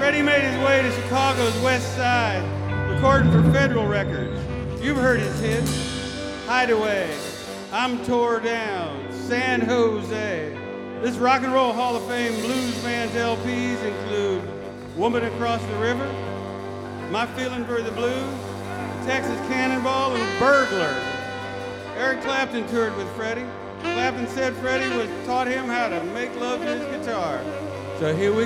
Freddie made his way to Chicago's West Side, recording for Federal Records. You've heard his hits: Hideaway, I'm Tore Down, San Jose. This Rock and Roll Hall of Fame blues band's LPs include Woman Across the River, My Feeling for the Blues, Texas Cannonball, and Burglar. Eric Clapton toured with Freddie. Clapton said Freddie taught him how to make love to his guitar. So here we